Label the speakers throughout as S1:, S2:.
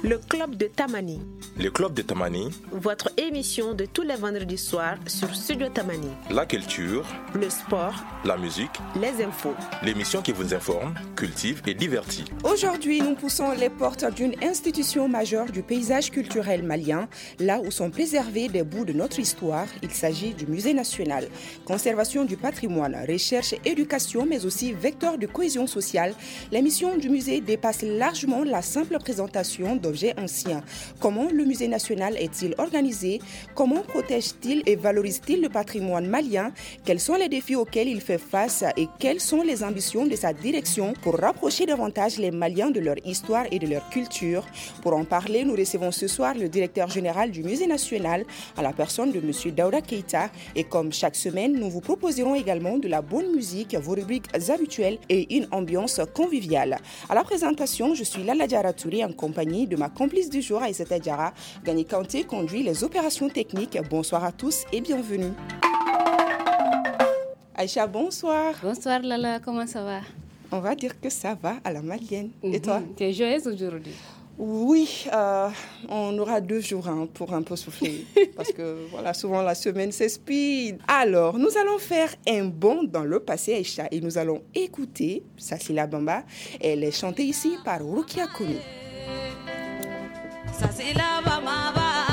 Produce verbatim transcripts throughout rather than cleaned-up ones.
S1: Le Club de Tamani.
S2: Le Club de Tamani.
S1: Votre émission de tous les vendredis soirs sur Studio Tamani.
S2: La culture.
S1: Le sport.
S2: La musique.
S1: Les infos.
S2: L'émission qui vous informe, cultive et divertit.
S3: Aujourd'hui, nous poussons les portes d'une institution majeure du paysage culturel malien, là où sont préservés des bouts de notre histoire. Il s'agit du Musée national. Conservation du patrimoine, recherche et éducation, mais aussi vecteur de cohésion sociale. La mission du musée dépasse largement la simple présentation d'objets anciens. Comment le Musée national est-il organisé? Comment protège-t-il et valorise-t-il le patrimoine malien? Quels sont les défis auxquels il fait face et quelles sont les ambitions de sa direction pour rapprocher davantage les Maliens de leur histoire et de leur culture? Pour en parler, nous recevons ce soir le directeur général du Musée national, à la personne de M. Daouda Keita. Et comme chaque semaine, nous vous proposerons également de la bonne musique, vos rubriques habituelles et une ambiance conviviale. À la présentation, je suis Lala Diara Touré en compagnie de ma complice du jour, Aïssata Diara. Gani Kanté conduit les opérations techniques. Bonsoir à tous et bienvenue. Aïcha, bonsoir.
S4: Bonsoir Lala, comment ça va?
S3: On va dire que ça va à la malienne.
S4: Mm-hmm. Et toi? Tu es joyeuse aujourd'hui?
S3: Oui, euh, on aura deux jours hein, pour un peu souffler. Parce que voilà, souvent la semaine c'est speed. Alors, nous allons faire un bond dans le passé, Aïcha, et nous allons écouter Sassila Bamba. Elle est chantée ici par Rukia Koni. Sassila Bamba.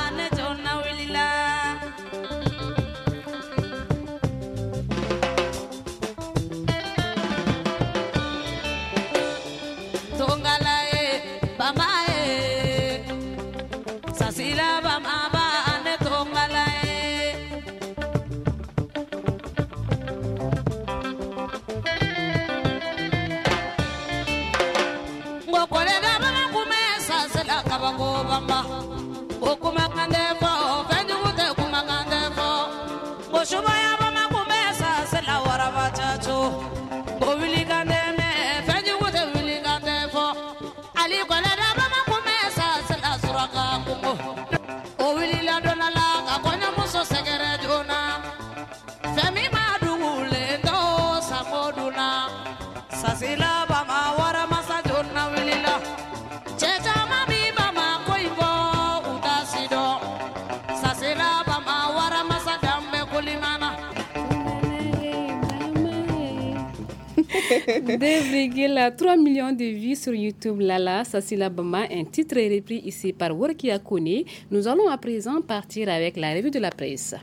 S4: deux virgule trois millions de vues sur YouTube. Lala, Sassila Bamba, un titre repris ici par Workia Kone. Nous allons à présent partir avec la revue de la presse.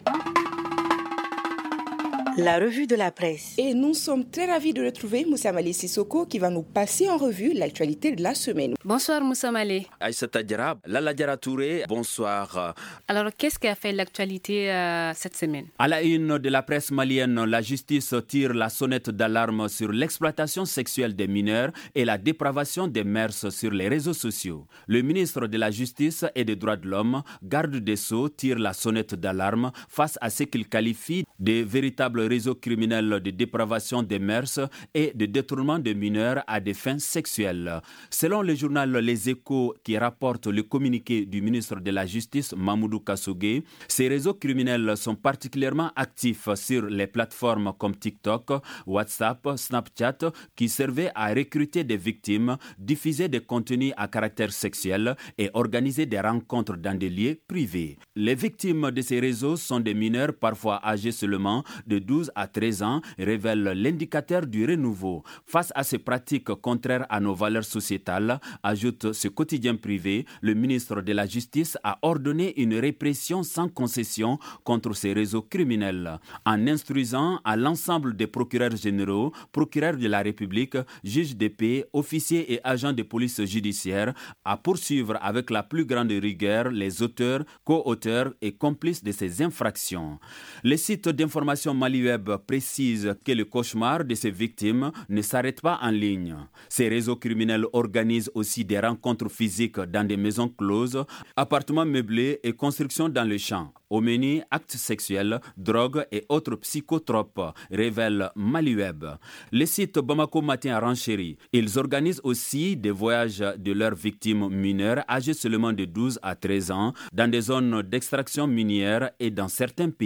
S1: La revue de la presse.
S3: Et nous sommes très ravis de retrouver Moussa Malé Sissoko qui va nous passer en revue l'actualité de la semaine.
S4: Bonsoir Moussa Malé.
S5: Aïssata Diara, Lala Diara Touré, bonsoir.
S4: Alors, qu'est-ce qui a fait l'actualité euh, cette semaine?
S5: À la une de la presse malienne, la justice tire la sonnette d'alarme sur l'exploitation sexuelle des mineurs et la dépravation des mœurs sur les réseaux sociaux. Le ministre de la Justice et des Droits de l'Homme, garde des Sceaux, tire la sonnette d'alarme face à ce qu'il qualifie de véritables réseaux criminels de dépravation des mœurs et de détournement de mineurs à des fins sexuelles. Selon le journal Les Échos qui rapporte le communiqué du ministre de la Justice, Mamoudou Kassougué, ces réseaux criminels sont particulièrement actifs sur les plateformes comme TikTok, WhatsApp, Snapchat, qui servaient à recruter des victimes, diffuser des contenus à caractère sexuel et organiser des rencontres dans des lieux privés. Les victimes de ces réseaux sont des mineurs parfois âgés seulement de douze à treize ans, révèle l'indicateur du renouveau. Face à ces pratiques contraires à nos valeurs sociétales, ajoute ce quotidien privé, le ministre de la Justice a ordonné une répression sans concession contre ces réseaux criminels, en instruisant à l'ensemble des procureurs généraux, procureurs de la République, juges de paix, officiers et agents de police judiciaire à poursuivre avec la plus grande rigueur les auteurs, co-auteurs et complices de ces infractions. Les sites d'information MaliWeb précise que le cauchemar de ces victimes ne s'arrête pas en ligne. Ces réseaux criminels organisent aussi des rencontres physiques dans des maisons closes, appartements meublés et constructions dans le champ. Au menu, actes sexuels, drogues et autres psychotropes, révèle MaliWeb. Les sites Bamako Matin à Ranchéry, ils organisent aussi des voyages de leurs victimes mineures âgées seulement de douze à treize ans dans des zones d'extraction minière et dans certains pays.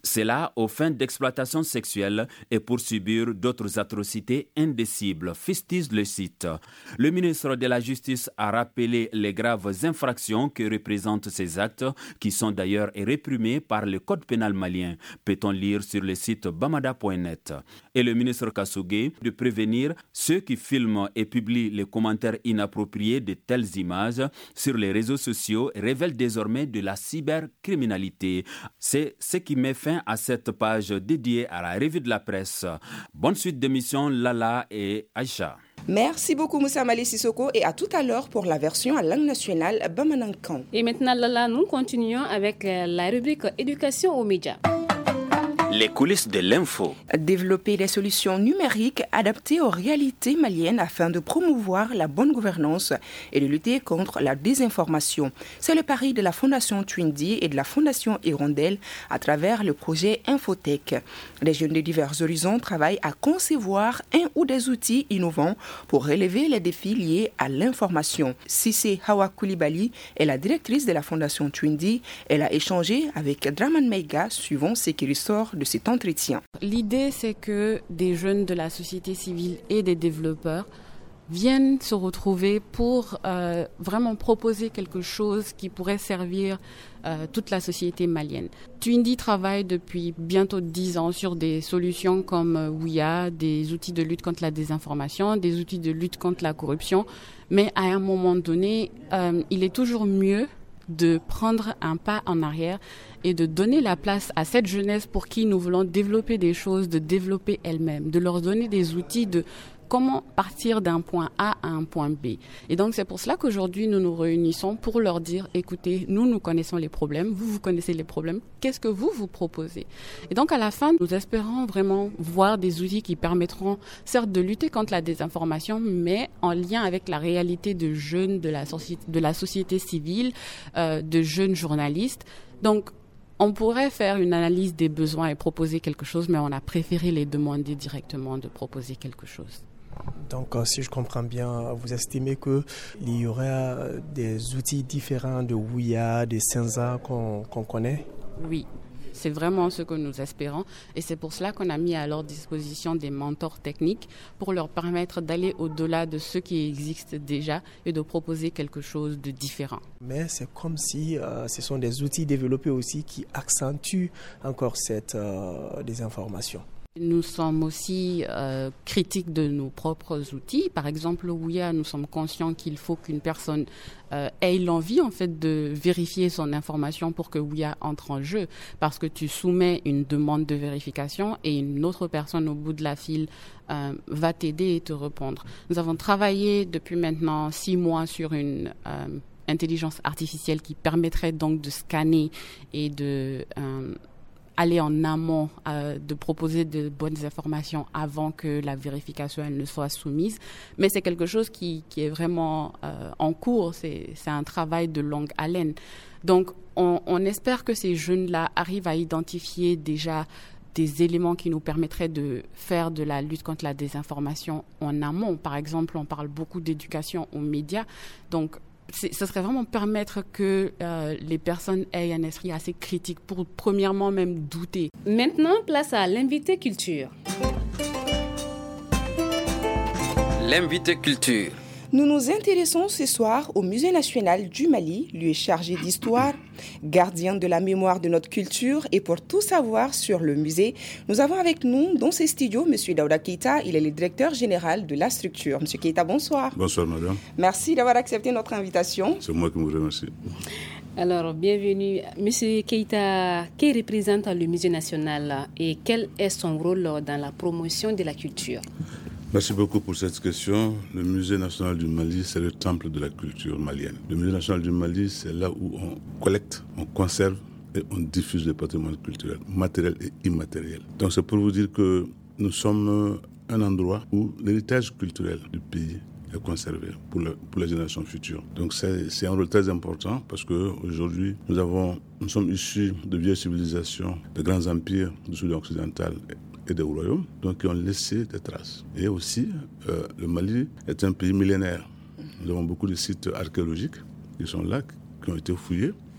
S5: Cela aux fins d'exploitation sexuelle et pour subir d'autres atrocités indicibles, fustise le site. Le ministre de la Justice a rappelé les graves infractions que représentent ces actes, qui sont d'ailleurs réprimés par le Code pénal malien, peut-on lire sur le site bamada point net. Et le ministre Kassougé de prévenir ceux qui filment et publient les commentaires inappropriés de telles images sur les réseaux sociaux révèle désormais de la cybercriminalité. C'est ce qui met fin à cette page dédiée à la revue de la presse. Bonne suite d'émission Lala et Aïcha.
S3: Merci beaucoup Moussa Mali Sissoko et à tout à l'heure pour la version en langue nationale Bamanankan.
S4: Et maintenant Lala, nous continuons avec la rubrique éducation aux médias.
S5: Les coulisses de l'info.
S3: Développer des solutions numériques adaptées aux réalités maliennes afin de promouvoir la bonne gouvernance et de lutter contre la désinformation. C'est le pari de la Fondation Twindy et de la Fondation Hirondelle à travers le projet Infotech. Les jeunes de divers horizons travaillent à concevoir un ou des outils innovants pour relever les défis liés à l'information. Sissé Hawa Koulibaly est la directrice de la Fondation Twindy. Elle a échangé avec Draman Meiga, suivant ce qui ressort de cet entretien.
S6: L'idée, c'est que des jeunes de la société civile et des développeurs viennent se retrouver pour euh, vraiment proposer quelque chose qui pourrait servir euh, toute la société malienne. Twindy travaille depuis bientôt dix ans sur des solutions comme euh, Ouya, des outils de lutte contre la désinformation, des outils de lutte contre la corruption, mais à un moment donné, euh, il est toujours mieux de prendre un pas en arrière et de donner la place à cette jeunesse pour qui nous voulons développer des choses, de développer elle-même, de leur donner des outils de comment partir d'un point A à un point B. Et donc c'est pour cela qu'aujourd'hui nous nous réunissons pour leur dire, écoutez, nous nous connaissons les problèmes, vous vous connaissez les problèmes, qu'est-ce que vous vous proposez? Et donc à la fin, nous espérons vraiment voir des outils qui permettront certes de lutter contre la désinformation, mais en lien avec la réalité de jeunes de la, soci- de la société civile, euh, de jeunes journalistes. Donc on pourrait faire une analyse des besoins et proposer quelque chose, mais on a préféré les demander directement de proposer quelque chose.
S7: Donc, euh, si je comprends bien, vous estimez qu'il y aurait des outils différents de Ouya, de Senza qu'on, qu'on connaît?
S6: Oui, c'est vraiment ce que nous espérons. Et c'est pour cela qu'on a mis à leur disposition des mentors techniques pour leur permettre d'aller au-delà de ce qui existe déjà et de proposer quelque chose de différent.
S7: Mais c'est comme si euh, ce sont des outils développés aussi qui accentuent encore cette euh, désinformation.
S6: Nous sommes aussi euh, critiques de nos propres outils. Par exemple, au Ouya, nous sommes conscients qu'il faut qu'une personne euh, ait l'envie en fait de vérifier son information pour que Ouya entre en jeu. Parce que tu soumets une demande de vérification et une autre personne au bout de la file euh, va t'aider et te répondre. Nous avons travaillé depuis maintenant six mois sur une euh, intelligence artificielle qui permettrait donc de scanner et de euh, aller en amont, euh, de proposer de bonnes informations avant que la vérification elle ne soit soumise. Mais c'est quelque chose qui, qui est vraiment euh, en cours, c'est, c'est un travail de longue haleine. Donc on, on espère que ces jeunes-là arrivent à identifier déjà des éléments qui nous permettraient de faire de la lutte contre la désinformation en amont. Par exemple, on parle beaucoup d'éducation aux médias, donc C'est, ce serait vraiment permettre que euh, les personnes aient un esprit assez critique pour premièrement même douter.
S4: Maintenant, place à l'invité culture.
S5: L'invité culture.
S3: Nous nous intéressons ce soir au Musée national du Mali, lieu chargé d'histoire, gardien de la mémoire de notre culture. Et pour tout savoir sur le musée, nous avons avec nous dans ces studios M. Daouda Keita. Il est le directeur général de la structure. M. Keita, bonsoir.
S8: Bonsoir, madame.
S3: Merci d'avoir accepté notre invitation.
S8: C'est moi qui vous remercie.
S4: Alors, bienvenue. M. Keita, qui représente le Musée national et quel est son rôle dans la promotion de la culture?
S8: Merci beaucoup pour cette question. Le Musée national du Mali, c'est le temple de la culture malienne. Le Musée national du Mali, c'est là où on collecte, on conserve et on diffuse le patrimoine culturel, matériel et immatériel. Donc c'est pour vous dire que nous sommes un endroit où l'héritage culturel du pays est conservé pour, le, pour les générations futures. Donc c'est, c'est un rôle très important parce qu'aujourd'hui, nous, avons, nous sommes issus de vieilles civilisations, de grands empires du Soudan occidental et des royaumes, donc qui ont laissé des traces. Et aussi, euh, le Mali est un pays millénaire. Nous avons beaucoup de sites archéologiques qui sont là, qui ont été fouillés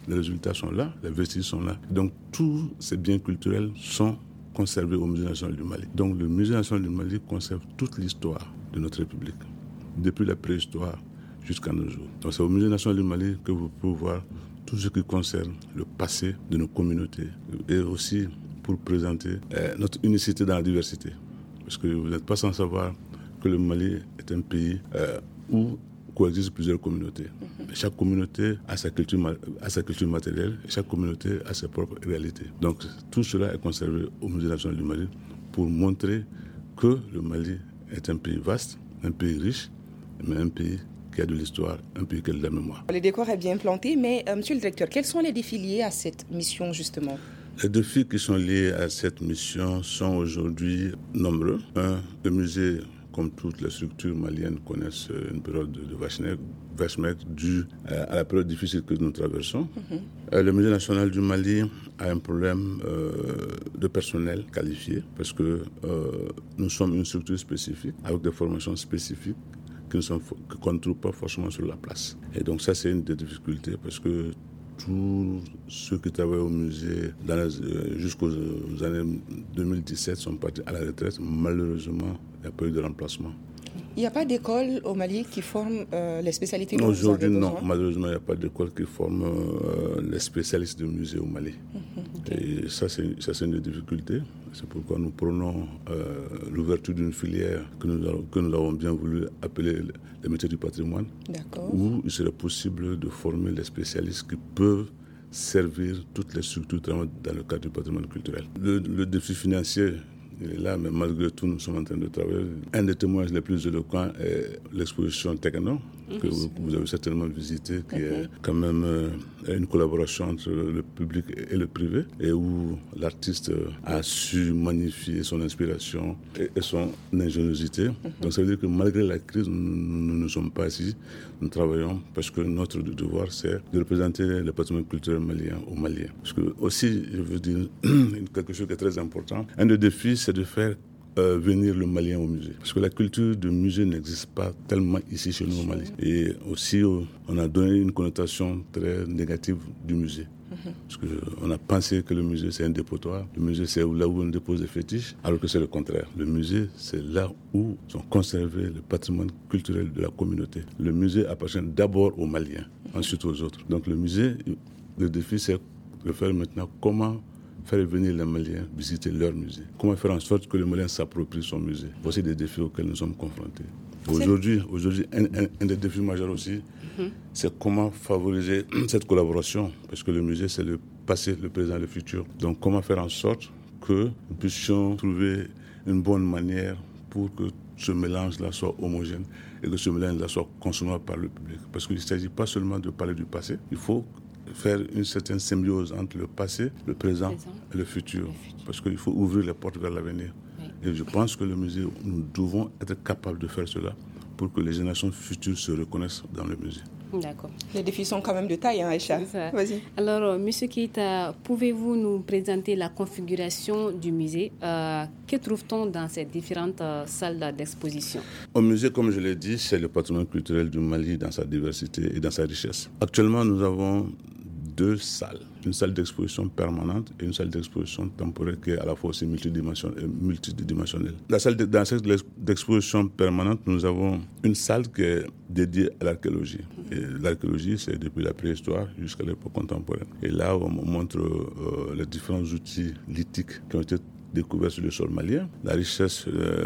S8: les résultats sont là, les vestiges sont là. Donc tous ces biens culturels sont conservés au Musée national du Mali. Donc le Musée national du Mali conserve toute l'histoire de notre République, depuis la préhistoire jusqu'à nos jours. Donc c'est au Musée national du Mali que vous pouvez voir tout ce qui concerne le passé de nos communautés et aussi pour présenter euh, notre unicité dans la diversité. Parce que vous n'êtes pas sans savoir que le Mali est un pays euh, où coexistent plusieurs communautés. Mm-hmm. Chaque communauté a sa culture, a sa culture matérielle, et chaque communauté a ses propres réalités. Donc tout cela est conservé au Musée national du Mali pour montrer que le Mali est un pays vaste, un pays riche, mais un pays qui a de l'histoire, un pays qui a de la mémoire.
S3: Le décor est bien planté, mais euh, monsieur le directeur, quels sont les défis liés à cette mission justement ?
S8: Les défis qui sont liés à cette mission sont aujourd'hui nombreux. Un, le musée, comme toutes les structures maliennes, connaissent une période de vache maigre due à la période difficile que nous traversons. Mm-hmm. Le Musée national du Mali a un problème euh, de personnel qualifié parce que euh, nous sommes une structure spécifique avec des formations spécifiques qu'on ne trouve pas forcément sur la place. Et donc ça, c'est une des difficultés parce que tous ceux qui travaillent au musée dans les, euh, jusqu'aux années deux mille dix-sept sont partis à la retraite. Malheureusement, il n'y a pas eu de remplacement.
S3: Il n'y a pas d'école au Mali qui forme euh, les spécialités dont
S8: Aujourd'hui,
S3: vous avez
S8: non.
S3: besoin?
S8: Malheureusement, il n'y a pas d'école qui forme euh, les spécialistes de musée au Mali. Mm-hmm. Okay. Et ça c'est, ça, c'est une difficulté. C'est pourquoi nous prenons euh, l'ouverture d'une filière que nous, avons, que nous avons bien voulu appeler les métiers du patrimoine. D'accord. Où il serait possible de former les spécialistes qui peuvent servir toutes les structures dans le cadre du patrimoine culturel. Le, le défi financier, il est là, mais malgré tout, nous sommes en train de travailler. Un des témoignages les plus éloquents est l'exposition Techno, que vous, vous avez certainement visité, qui okay. est quand même euh, une collaboration entre le public et le privé, et où l'artiste a su magnifier son inspiration et, et son ingéniosité. Mm-hmm. Donc ça veut dire que malgré la crise, nous, nous ne sommes pas assis, nous travaillons, parce que notre devoir, c'est de représenter le patrimoine culturel malien aux Maliens. Parce que aussi, je veux dire quelque chose qui est très important, un des défis, c'est de faire Euh, venir le Malien au musée. Parce que la culture de musée n'existe pas tellement ici chez nous au Mali. Et aussi, euh, on a donné une connotation très négative du musée. Mm-hmm. Parce qu'on a pensé que le musée, c'est un dépotoir. Le musée, c'est là où on dépose des fétiches, alors que c'est le contraire. Le musée, c'est là où sont conservés le patrimoine culturel de la communauté. Le musée appartient d'abord aux Maliens, mm-hmm. ensuite aux autres. Donc le musée, le défi, c'est de faire maintenant comment faire venir les Maliens visiter leur musée. Comment faire en sorte que les Maliens s'approprient son musée. Voici des défis auxquels nous sommes confrontés. Aujourd'hui, aujourd'hui un, un, un des défis majeurs aussi, mm-hmm. c'est comment favoriser cette collaboration. Parce que le musée, c'est le passé, le présent et le futur. Donc comment faire en sorte que nous puissions trouver une bonne manière pour que ce mélange-là soit homogène et que ce mélange-là soit consommable par le public. Parce qu'il ne s'agit pas seulement de parler du passé, il faut faire une certaine symbiose entre le passé, le présent, présent. et le futur. le futur. Parce qu'il faut ouvrir les portes vers l'avenir. Oui. Et je pense que le musée, nous devons être capables de faire cela pour que les générations futures se reconnaissent dans le musée.
S3: D'accord. Les défis sont quand même de taille, hein, Aïcha.
S4: Vas-y. Alors, euh, Monsieur Keita, pouvez-vous nous présenter la configuration du musée? euh, Que trouve-t-on dans ces différentes euh, salles d'exposition?
S8: Au musée, comme je l'ai dit, c'est le patrimoine culturel du Mali dans sa diversité et dans sa richesse. Actuellement, nous avons deux salles. Une salle d'exposition permanente et une salle d'exposition temporaire qui est à la fois aussi multidimensionnelle. multidimensionnelle. La salle de, dans la salle d'exposition permanente, nous avons une salle qui est dédiée à l'archéologie. Et l'archéologie, c'est depuis la préhistoire jusqu'à l'époque contemporaine. Et là, on montre euh, les différents outils lithiques qui ont été découvert sur le sol malien, la richesse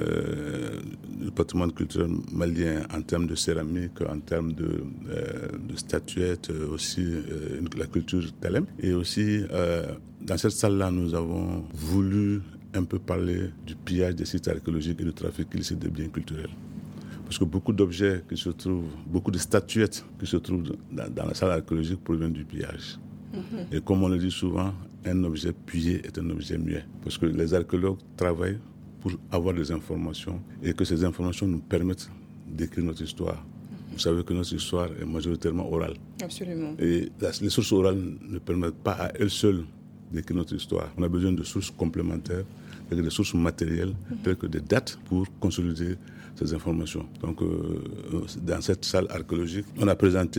S8: euh, du patrimoine culturel malien en termes de céramique, en termes de, euh, de statuettes, aussi euh, la culture Talem. Et aussi, euh, dans cette salle-là, nous avons voulu un peu parler du pillage des sites archéologiques et du trafic illicite des biens culturels. Parce que beaucoup d'objets qui se trouvent, beaucoup de statuettes qui se trouvent dans, dans la salle archéologique proviennent du pillage. Mm-hmm. Et comme on le dit souvent, un objet pillé est un objet muet. Parce que les archéologues travaillent pour avoir des informations et que ces informations nous permettent d'écrire notre histoire. Mm-hmm. Vous savez que notre histoire est majoritairement orale.
S3: Absolument.
S8: Et les sources orales ne permettent pas à elles seules d'écrire notre histoire. On a besoin de sources complémentaires, des sources matérielles, mm-hmm. telles que des dates pour consolider ces informations. Donc, euh, dans cette salle archéologique, on a présenté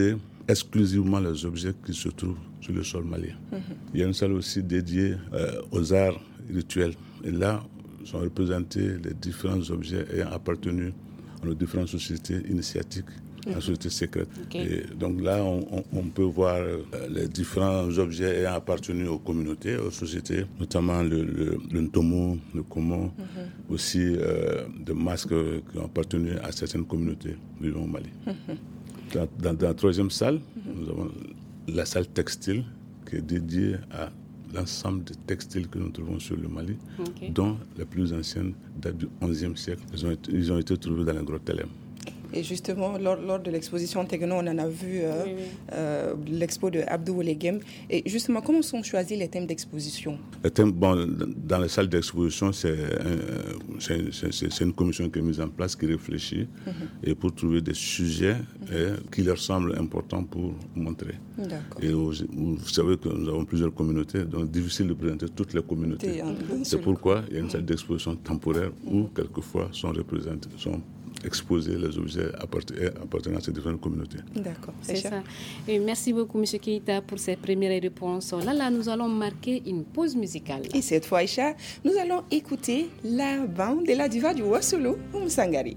S8: exclusivement les objets qui se trouvent sur le sol malien. Mm-hmm. Il y a une salle aussi dédiée euh, aux arts rituels. Et là sont représentés les différents objets ayant appartenu à nos différentes sociétés initiatiques, mm-hmm. la société secrète. Okay. Et donc là, on, on, on peut voir euh, les différents objets ayant appartenu aux communautés, aux sociétés, notamment le, le, le ntomo, le komo, mm-hmm. aussi euh, des masques qui ont appartenu à certaines communautés vivant au Mali. Mm-hmm. Dans, dans, dans la troisième salle, mm-hmm. nous avons la salle textile qui est dédiée à l'ensemble des textiles que nous trouvons sur le Mali, okay. dont les plus anciennes datent du onzième siècle. Ils ont été, ils ont été trouvés dans la grotte Telem.
S3: Et justement, lors, lors de l'exposition Tegno, on en a vu euh, oui, oui. Euh, l'expo de Abdou Olegem. Et justement, comment sont choisis les thèmes d'exposition?
S8: Les thèmes, bon, dans les salles d'exposition, c'est, un, c'est, c'est, c'est une commission qui est mise en place, qui réfléchit, mm-hmm. et pour trouver des sujets mm-hmm. et, qui leur semblent importants pour montrer.
S3: D'accord.
S8: Et vous, vous savez que nous avons plusieurs communautés, donc difficile de présenter toutes les communautés. C'est pourquoi il y a une salle d'exposition temporaire mm-hmm. où quelquefois sont représentés, sont exposer les objets appartenant à ces différentes communautés.
S4: D'accord, c'est ça. Et merci beaucoup, M. Keïta, pour ces premières réponses. Là, là, nous allons marquer une pause musicale.
S3: Et cette fois, Aïcha, nous allons écouter la bande de la diva du Wassoulou, Oumou Sangari.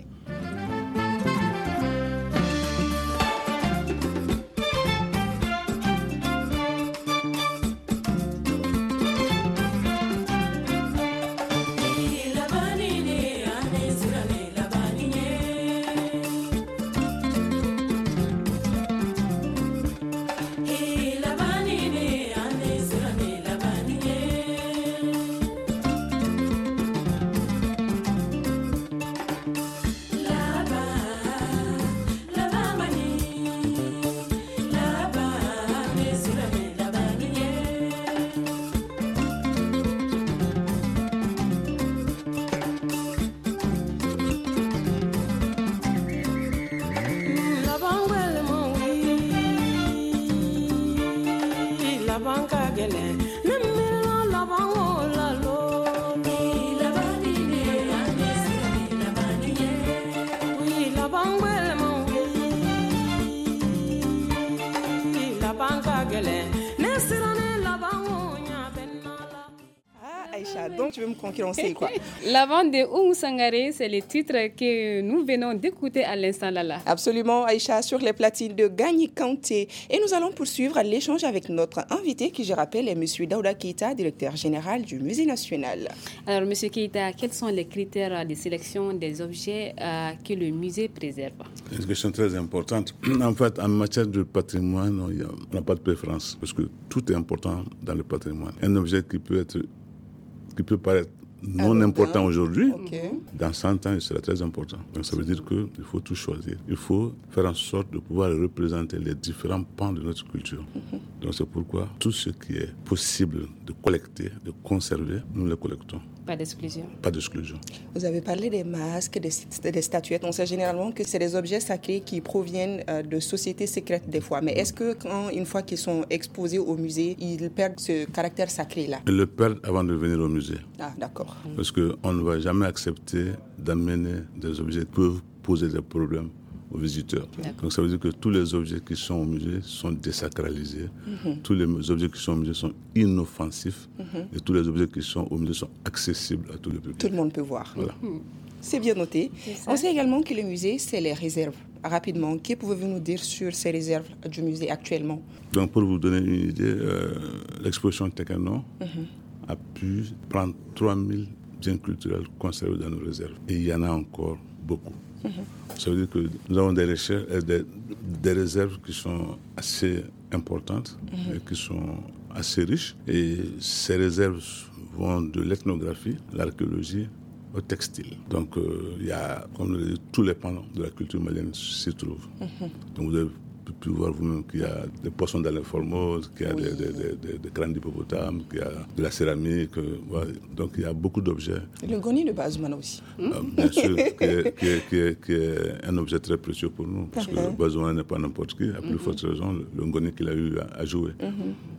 S3: Donc tu veux me concurrencer quoi?
S4: La bande de Oumou Sangari, c'est le titre que nous venons d'écouter à l'instant là.
S3: Absolument, Aïcha, sur les platines de Gagny Kanté. Et nous allons poursuivre l'échange avec notre invité qui, je rappelle, est M. Daouda Keïta, directeur général du Musée national.
S4: Alors M. Keïta, quels sont les critères de sélection des objets euh, que le musée préserve?
S8: C'est une question très importante. En fait, en matière de patrimoine, on n'a pas de préférence parce que tout est important dans le patrimoine. Un objet qui peut être qui peut paraître non Alors, important aujourd'hui, okay. dans cent ans, il sera très important. Donc ça veut dire qu'il faut tout choisir. Il faut faire en sorte de pouvoir représenter les différents pans de notre culture. Mm-hmm. Donc c'est pourquoi tout ce qui est possible de collecter, de conserver, nous le collectons.
S4: Pas d'exclusion.
S8: Pas d'exclusion.
S3: Vous avez parlé des masques, des, des statuettes. On sait généralement que c'est des objets sacrés qui proviennent euh, de sociétés secrètes des fois. Mais est-ce que, quand, une fois qu'ils sont exposés au musée, ils perdent ce caractère sacré-là?
S8: Ils le perdent avant de venir au musée.
S3: Ah, d'accord.
S8: Parce qu'on ne va jamais accepter d'amener des objets qui peuvent poser des problèmes aux visiteurs. D'accord. Donc ça veut dire que tous les objets qui sont au musée sont désacralisés, mm-hmm. tous les objets qui sont au musée sont inoffensifs, mm-hmm. et tous les objets qui sont au musée sont accessibles à tout le public.
S3: Tout le monde peut voir.
S8: Voilà.
S3: Mm-hmm. C'est bien noté. C'est On sait également que le musée, c'est les réserves. Rapidement, que pouvez-vous nous dire sur ces réserves du musée actuellement?
S8: Donc pour vous donner une idée, euh, l'exposition Tekano mm-hmm. a pu prendre trois mille biens culturels conservés dans nos réserves. Et il y en a encore beaucoup. Mm-hmm. Ça veut dire que nous avons des recherches, des, des réserves qui sont assez importantes, mm-hmm. et qui sont assez riches. Et ces réserves vont de l'ethnographie, l'archéologie, au textile. Donc euh, il y a, comme le dit, tous les pans de la culture malienne s'y trouvent. Mm-hmm. Donc vous avez pu voir vous-même qu'il y a des poissons dans les formoses, qu'il y a oui. des, des, des, des crânes d'hippopotame, qu'il y a de la céramique. Euh, voilà. Donc il y a beaucoup d'objets.
S3: Le goni de Bazoumana aussi.
S8: Euh, bien sûr, qui est, qui, est, qui, est, qui est un objet très précieux pour nous, parce uh-huh. que Bazoumana n'est pas n'importe qui, à plus uh-huh. forte raison, le, le goni qu'il a eu à, à jouer. Uh-huh.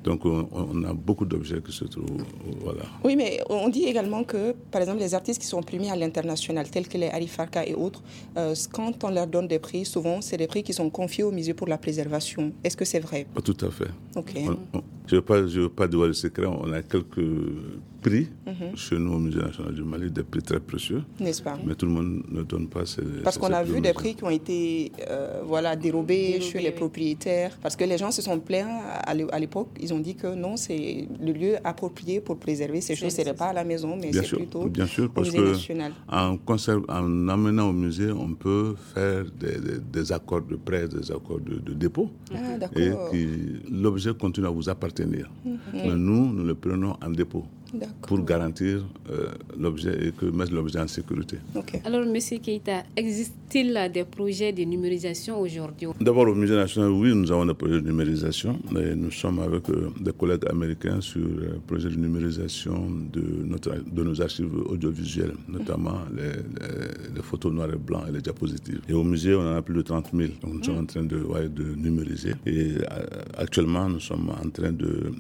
S8: Donc on, on a beaucoup d'objets qui se trouvent, voilà.
S3: Oui, mais on dit également que, par exemple, les artistes qui sont primés à l'international, tels que les Arif Farka et autres, euh, quand on leur donne des prix, souvent, c'est des prix qui sont confiés au musée pour la préservation. Est-ce que c'est vrai?
S8: Pas tout à fait.
S3: Ok.
S8: On, on, je ne veux pas, je veux pas dévoiler le secret, on a quelques prix mm-hmm. chez nous au Musée national du Mali, des prix très précieux.
S3: N'est-ce pas?
S8: Mais tout le monde ne donne pas ces
S3: Parce
S8: ces,
S3: qu'on a vu
S8: musées.
S3: Des prix qui ont été euh, voilà, dérobés,
S4: dérobés
S3: chez les
S4: oui.
S3: propriétaires. Parce que les gens se sont plaints à l'époque. Ils ont dit que non, c'est le lieu approprié pour préserver ces choses. Ce n'est pas à la maison, mais
S8: bien
S3: c'est
S8: sûr,
S3: plutôt
S8: bien sûr, parce
S3: au musée
S8: que
S3: national.
S8: En, conserve, en amenant au musée, on peut faire des, des, des accords de prêt, des accords de, de dépôt.
S3: Ah, d'accord.
S8: Et qui, l'objet continue à vous appartenir. Mm-hmm. Mais nous, nous le prenons en dépôt. D'accord. Pour garantir euh, l'objet et que mettre l'objet en sécurité.
S4: Okay. Alors, M. Keïta, existe-t-il des projets de numérisation aujourd'hui?
S8: D'abord, au Musée national, oui, nous avons des projets de numérisation. Et nous sommes avec euh, des collègues américains sur le euh, projet de numérisation de, notre, de nos archives audiovisuelles, notamment mmh. les, les, les photos noires et blancs et les diapositives. Et au musée, on en a plus de trente mille. Donc, nous mmh. sommes en train de, ouais, de numériser. Et euh, actuellement, nous sommes en train de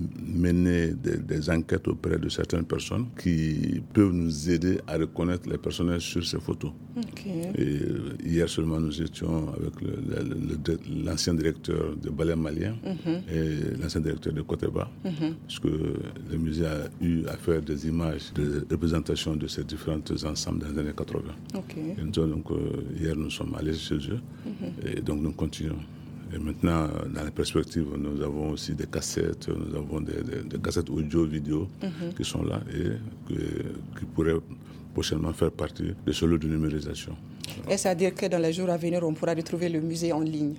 S8: mener des, des enquêtes auprès de certaines personnes qui peuvent nous aider à reconnaître les personnages sur ces photos. Okay. Et hier seulement, nous étions avec le, le, le, l'ancien directeur de Ballet malien mm-hmm. et l'ancien directeur de Koteba, mm-hmm. parce que le musée a eu à faire des images de représentation de ces différents ensembles dans les années quatre-vingts. Okay. Et donc, euh, hier, nous sommes allés chez eux mm-hmm. et donc nous continuons. Et maintenant, dans les perspectives, nous avons aussi des cassettes, nous avons des, des, des cassettes audio, vidéo mm-hmm. qui sont là et que, qui pourraient prochainement faire partie de ce lot de numérisation.
S3: Est-ce à dire que dans les jours à venir, on pourra retrouver le musée en ligne?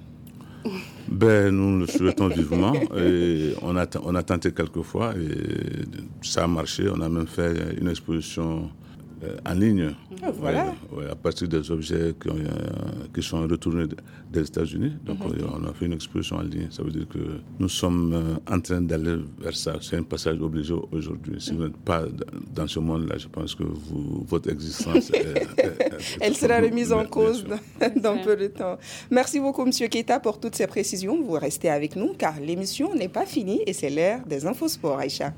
S8: Ben, nous le souhaitons vivement. Et on, a, on a tenté quelques fois et ça a marché. On a même fait une exposition Euh, en ligne,
S3: ah, voilà.
S8: ouais, ouais, à partir des objets qui, ont, euh, qui sont retournés des États-Unis. Donc, mm-hmm. on a fait une exposition en ligne. Ça veut dire que nous sommes euh, en train d'aller vers ça. C'est un passage obligé aujourd'hui. Si mm-hmm. vous n'êtes pas dans ce monde-là, je pense que vous, votre existence est, est, est,
S3: elle sera remise en cause dans, dans peu de temps. Merci beaucoup, M. Keïta, pour toutes ces précisions. Vous restez avec nous car l'émission n'est pas finie et c'est l'heure des Infosports, Aïcha.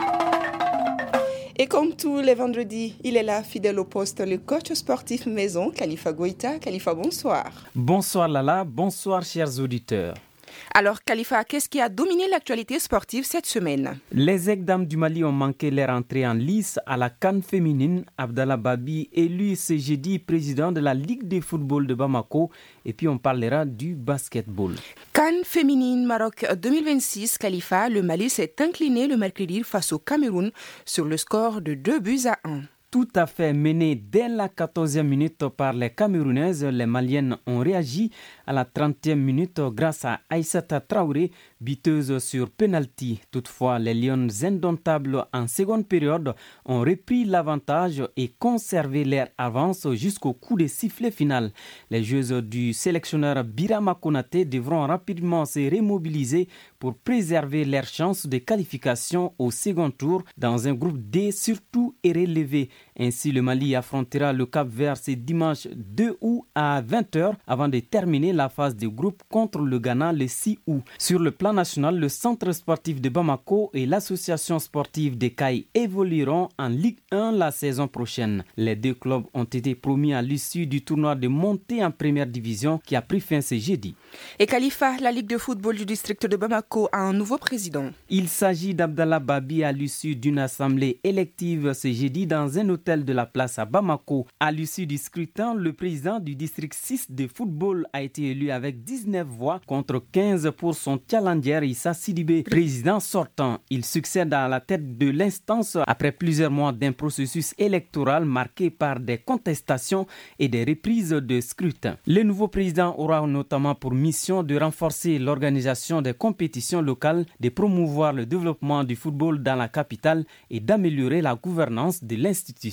S3: Et comme tous les vendredis, il est là, fidèle au poste, le coach sportif maison, Khalifa Goïta. Khalifa, bonsoir.
S9: Bonsoir Lala, bonsoir chers auditeurs.
S3: Alors Khalifa, qu'est-ce qui a dominé l'actualité sportive cette semaine?
S9: Les Aigles-Dames du Mali ont manqué leur entrée en lice à la CAN féminine. Abdallah Babi, élu ce jeudi président de la Ligue de football de Bamako. Et puis on parlera du basketball.
S3: CAN féminine Maroc deux mille vingt-six, Khalifa, le Mali s'est incliné le mercredi face au Cameroun sur le score de deux buts à un.
S9: Tout à fait mené dès la quatorzième minute par les Camerounaises, les Maliennes ont réagi à la trentième minute grâce à Aïssata Traoré, buteuse sur penalty. Toutefois, les Lions indomptables en seconde période ont repris l'avantage et conservé leur avance jusqu'au coup de sifflet final. Les joueuses du sélectionneur Birama Konaté devront rapidement se remobiliser pour préserver leurs chances de qualification au second tour dans un groupe D surtout et relevé. Ainsi, le Mali affrontera le Cap-Vert ce dimanche deux août à vingt heures avant de terminer la phase de groupe contre le Ghana le six août. Sur le plan national, le centre sportif de Bamako et l'association sportive de Caille évolueront en Ligue un la saison prochaine. Les deux clubs ont été promis à l'issue du tournoi de montée en première division qui a pris fin ce jeudi.
S3: Et Khalifa, la Ligue de football du district de Bamako a un nouveau président.
S9: Il s'agit d'Abdallah Babi à l'issue d'une assemblée élective ce jeudi dans un hôtel de la place à Bamako. À l'issue du scrutin, le président du district six de football a été élu avec dix-neuf voix contre quinze pour son challenger Issa Sidibé. Président sortant, il succède à la tête de l'instance après plusieurs mois d'un processus électoral marqué par des contestations et des reprises de scrutin. Le nouveau président aura notamment pour mission de renforcer l'organisation des compétitions locales, de promouvoir le développement du football dans la capitale et d'améliorer la gouvernance de l'institution.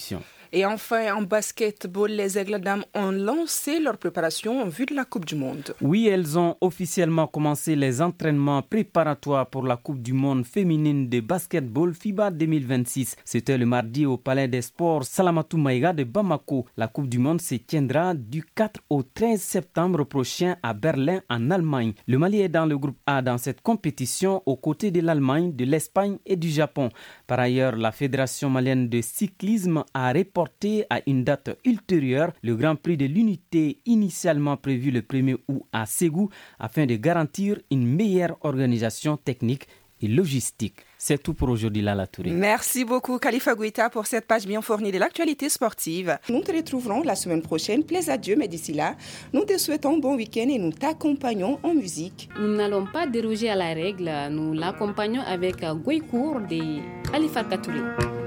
S3: Et enfin, en basketball, les Aigles dames ont lancé leur préparation en vue de la Coupe du Monde.
S9: Oui, elles ont officiellement commencé les entraînements préparatoires pour la Coupe du Monde féminine de basketball FIBA deux mille vingt-six. C'était le mardi au Palais des Sports Salamatou Maïga de Bamako. La Coupe du Monde se tiendra du quatre au treize septembre prochain à Berlin, en Allemagne. Le Mali est dans le groupe A dans cette compétition aux côtés de l'Allemagne, de l'Espagne et du Japon. Par ailleurs, la Fédération malienne de cyclisme a reporté à une date ultérieure le Grand Prix de l'Unité initialement prévu le premier août à Ségou afin de garantir une meilleure organisation technique et logistique. C'est tout pour aujourd'hui, Lala Touré.
S3: Merci beaucoup, Khalifa Gouita, pour cette page bien fournie de l'actualité sportive. Nous te retrouverons la semaine prochaine. Plaise à Dieu, mais d'ici là, nous te souhaitons bon week-end et nous t'accompagnons en musique.
S4: Nous n'allons pas déroger à la règle. Nous l'accompagnons avec Gouikour de Khalifa Touré.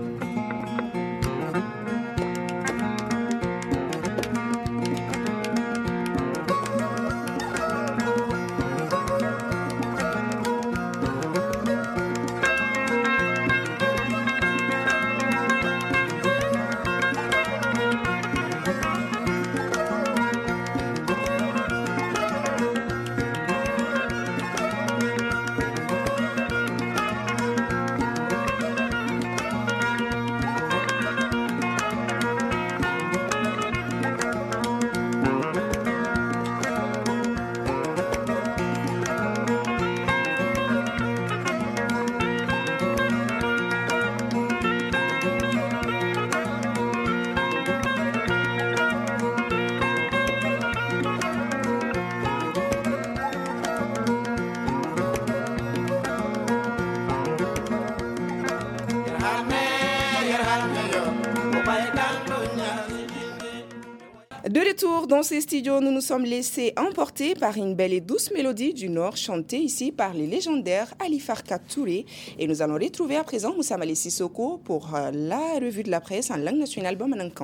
S3: De retour dans ces studios, nous nous sommes laissés emporter par une belle et douce mélodie du Nord chantée ici par les légendaires Ali Farka Touré. Et nous allons retrouver à présent Moussa Malé Sissoko pour la revue de la presse en langue nationale Bamanankan.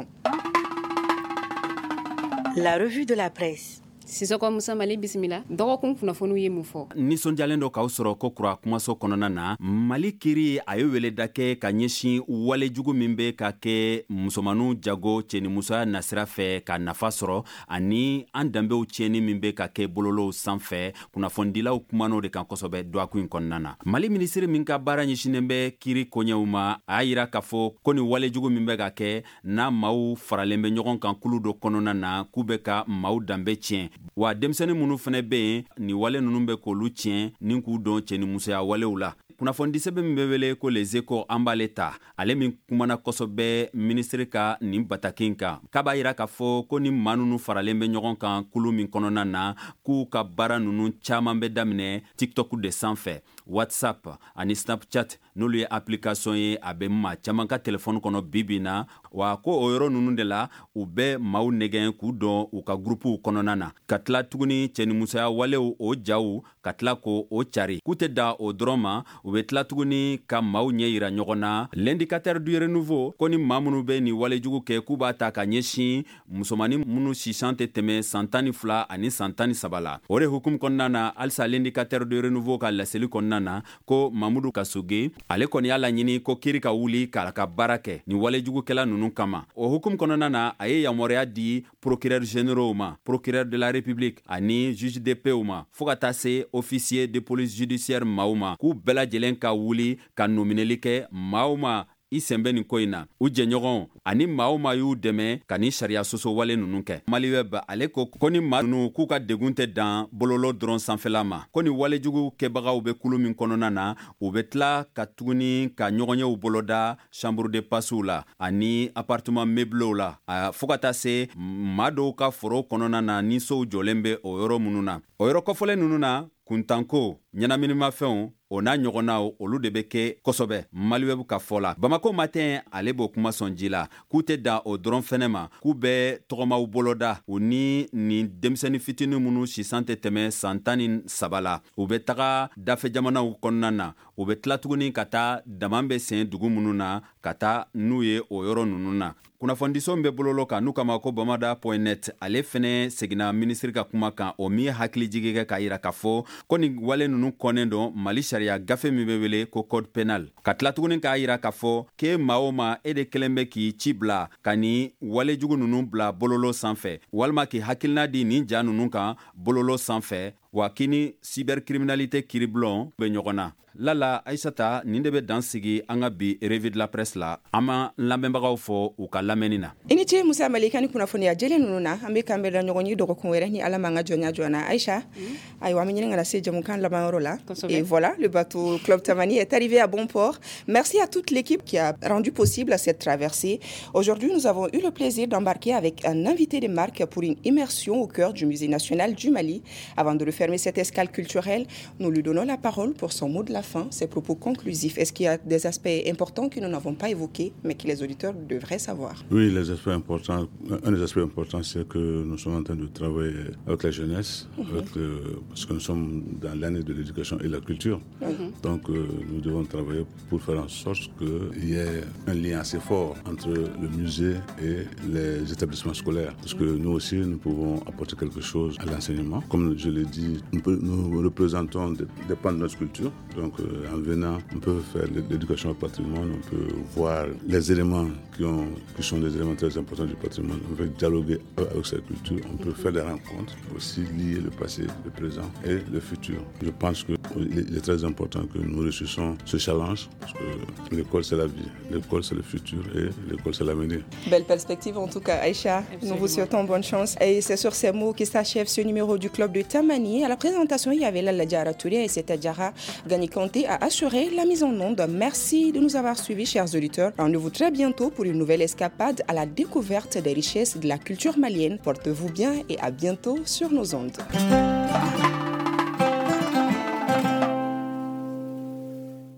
S1: La revue de la presse.
S4: Sisoko Musa Mali bisimila dɔgɔkun kunnafoniw ye mun fɔ.
S5: Nisɔndiyalen dɔ k'aw sɔrɔ ko kura kumaso kɔnɔna na Mali kiri a ye weleda kɛ ka ɲɛsin walejugu min bɛ ka kɛ musomanu jago cɛnimusoya nasira fɛ ka nafa sɔrɔ ani an danbew tiɲɛni min bɛ ka kɛ bololow sanfɛ kunnafonidilaw kumano de kan kosɛbɛ duwaku in kɔnɔna na. Mali minisiri min ka baara ɲɛsinen bɛ kiri koɲɛw ma a y'a yira k'a fɔ ko ni walejugu min bɛ ka kɛ n'a maaw faralen bɛ ɲɔgɔn kan kulu dɔ kɔnɔna na k'u bɛ ka maaw danbe tiɲɛ. Wa denmisɛnnin minnu fana bɛ yen ni wale ninnu bɛ k'olu tiɲɛ ni k'u dɔn cɛnimusoya walew la. Kunnafoni sɛbɛn min bɛ wele ko les échos an b'ale ta ale min kumana kosɛbɛ minisiri ka nin batakin kan k'a b'a yira k'a fɔ ko ni maa ninnu faralen bɛ ɲɔgɔn kan kulu min kɔnɔna na k'u ka baara ninnu caman bɛ daminɛ TikTok de sanfɛ, WhatsApp ani Snapchat n'olu ye application ye a bɛ maa caman ka telefɔni kɔnɔ bibi na wa ko o yɔrɔ ninnu de la u bɛ maaw nɛgɛn k'u dɔn u ka gurupuw kɔnɔna na ka tila tuguni cɛnimusoya walew o jaw ka tila ko o cari k'u tɛ da o dɔrɔn ma u bɛ tila tuguni ka maaw ɲɛ yira ɲɔgɔn na l'indicateur du renouveau ko ni maa minnu bɛ nin walejugu kɛ k'u b'a ta ka ɲɛsin musomani minnu sisan tɛ tɛmɛ san tan ni fila ani san tan ni saba la o de hukumu kɔnɔna na halisa l'indicateur du renouveau ka laseli kɔnɔna na ko Mamudu Kasoge ale kɔni y'a laɲini ko kiri ka wuli k'a ka baara kɛ ni walejugukɛla ninnu kama o hukumu kɔnɔna na a ye yamaruya di procureur généraux ma procureur de la république ani juge de paix ma fo ka taa se officier de police judiciaire maaw ma k'u bɛɛ lajɛlen ka wuli ka nomineli kɛ maaw ma i sɛnbɛ nin ko in na u jɛɲɔgɔn ani maaw ma y'u dɛmɛ ka ni sariya soso wale ninnu kɛ Maliweb ale ko ko ni maa ninnu k'u ka degun tɛ dan bololo dɔrɔn sanfɛla ma ko ni walejugu kɛbagaw bɛ kulu min kɔnɔna na u bɛ tila ka tuguni ka ɲɔgɔnyew boloda chambre de passew la ani appartement meublés la a fo ka taa se maa dɔw ka foro kɔnɔna na ni sow jɔlen bɛ o yɔrɔ minnu na o yɔrɔ kɔfɔlen ninnu na kuntanko ɲɛnaminimafɛnw o n'a ɲɔgɔnnaw olu de bɛ kɛ kosɛbɛ Maliweb ka fɔ la Bamako matin ale b'o kuma sɔn ji la k'u tɛ da o dɔrɔn fɛnɛ ma k'u bɛ tɔgɔmaw boloda u ni nin denmisɛnnin fitinin minnu sisan tɛ tɛmɛ san tan ni saba la u bɛ taga dafɛ jamanaw kɔnɔna na u bɛ tila tuguni ka taa dama bɛ sen dugu minnu na ka taa n'u ye o yɔrɔ ninnu na kunnafonidiso bɛ bololo kan n'u kama ko bamada point net ale fɛnɛ seginna minisiri ka kuma kan o min ye hakili jigi kɛ k'a yira k'a fɔ ko nin wale ninnu kɔnnen dɔn Mali sariya gafe min be wele ko code pénal ka tila tuguni k'a yira k'a fɔ k'e maa o maa e de kelen bɛ k'i ci bila ka ni walejugu nunu bila bololo sanfɛ walima k'i hakilina di nin ja nunu kan bololo sanfɛ wa kini cybercriminalité kiribulon be ɲɔgɔn na. Lala Aïssata nin de be dan sigi an ka bi revue de la presse la an ma lamɛnbagaw fɔ u ka lamɛnni na.
S3: I ni ce Musa Malika ni kunnafoniya jɛlen ninnu na an be kan bɛ da ɲɔgɔn ye dɔgɔkun wɛrɛ ni Ala m'an ka jɔnya joona. Aïcha, ayiwa an be ɲini ka na se jamukan laban la. Et voilà, le bateau Club Tamani est arrivé à bon port. Merci à toute l'équipe qui a rendu possible cette traversée. Aujourd'hui, nous avons eu le plaisir d'embarquer avec un invité de marque pour une immersion au cœur du Musée national du Mali. Avant de refermer cette escale culturelle, nous lui donnons la parole pour son mot de la fin, ses propos conclusifs. Est-ce qu'il y a des aspects importants que nous n'avons pas évoqués, mais que les auditeurs devraient savoir?
S8: Oui, les aspects importants. Un des aspects importants, c'est que nous sommes en train de travailler avec la jeunesse, mm-hmm. avec le, parce que nous sommes dans l'année de l'éducation et de la culture. Mm-hmm. Donc, euh, nous devons travailler pour faire en sorte qu'il y ait un lien assez fort entre le musée et les établissements scolaires. Parce que nous aussi, nous pouvons apporter quelque chose à l'enseignement. Comme je l'ai dit, nous, peut, nous représentons des, des pans de notre culture. Donc, euh, en venant, on peut faire l'éducation au patrimoine, on peut voir les éléments qui, ont, qui sont des éléments très importants du patrimoine. On peut dialoguer avec cette culture, on peut faire des rencontres, aussi lier le passé, le présent et le futur. Je pense qu'il est très important que nous réussissions ce challenge, parce que l'école c'est la vie, l'école c'est le futur et l'école c'est l'avenir.
S3: Belle perspective en tout cas, Aïcha. Absolument. Nous vous souhaitons bonne chance. Et c'est sur ces mots que s'achève ce numéro du Club de Tamani. À la présentation, il y avait Lala Diara Touré et c'était Diara Gani Kanté à assurer la mise en onde. Merci de nous avoir suivis, chers auditeurs. Rendez-vous très bientôt pour une nouvelle escapade à la découverte des richesses de la culture malienne. Portez-vous bien et à bientôt sur nos ondes.